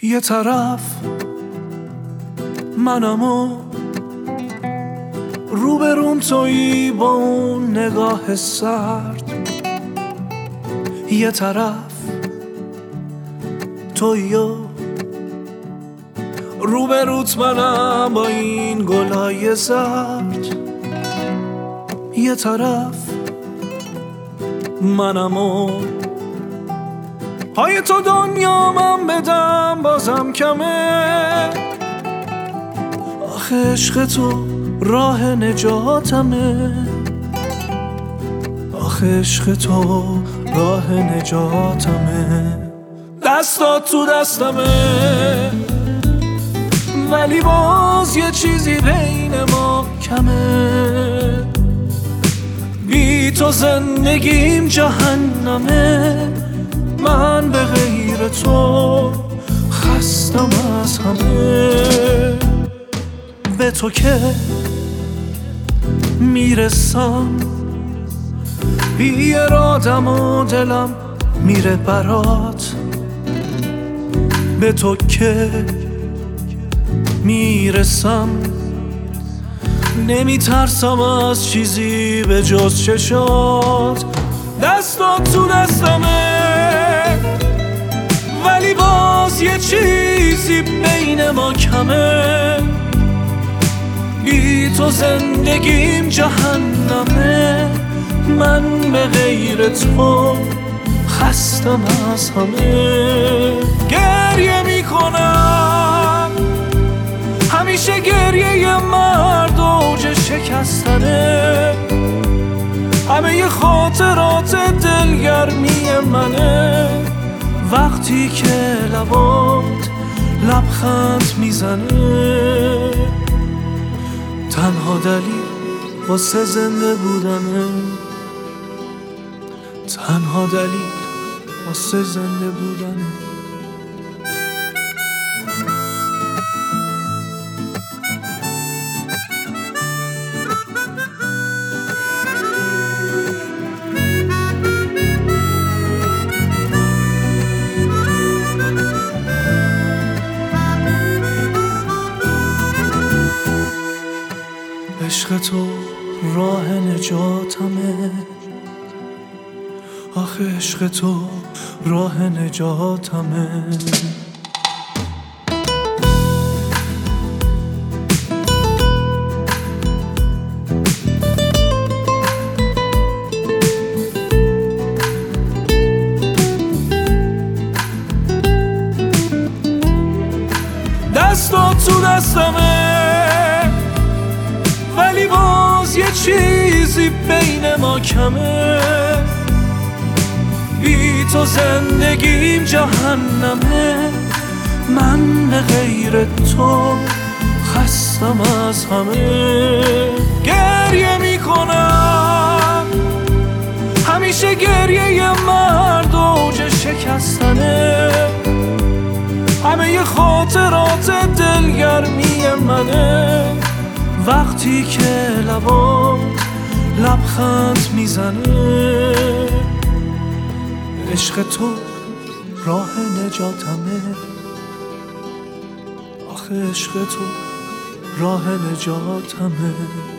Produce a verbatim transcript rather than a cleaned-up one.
یه طرف منم و روبروم تویی با اون نگاه سرد، یه طرف تویی و روبروت منم با این گلای زرد، یه طرف منم و پای تو دنیا من بدم بازم کمه. آخه عشق تو راه نجاتمه، آخه عشق تو راه نجاتمه. دستات تو دستمه ولی باز یه چیزی بین ما کمه. بی تو زندگیم جهنمه، من به غیر تو خستم از همه. به تو که میرسم بی ارادم و دلم میره برات، به تو که میرسم نمیترسم از چیزی به جز چشات. دستات تو دستمه ولی باز یه چیزی بین ما کمه. بی تو زندگیم جهنمه، من به غیر تو خستم از همه. گریه میکنم همیشه، گریه یه مرد اوج شکستنه. همه ی خاطرات دلگرمی منه وقتی که لبات لبخند میزنه. تنها دلیل واسه زنده بودنه، تنها دلیل واسه زنده بودنه. عشق تو راه نجاتمه، آخه عشق تو راه نجاتمه. دستات تو دستمه ولی باز یه چیزی بین ما کمه. بی تو زندگیم جهنمه، من به غیر تو خستم از همه. گریه میکنم همیشه، گریه یه مرد اوج شکستنه. همه ی خاطرات دلگرمی منه وقتی که لبات لبخند میزنه. عشق تو راه نجاتمه، آخه عشق تو راه نجاتمه.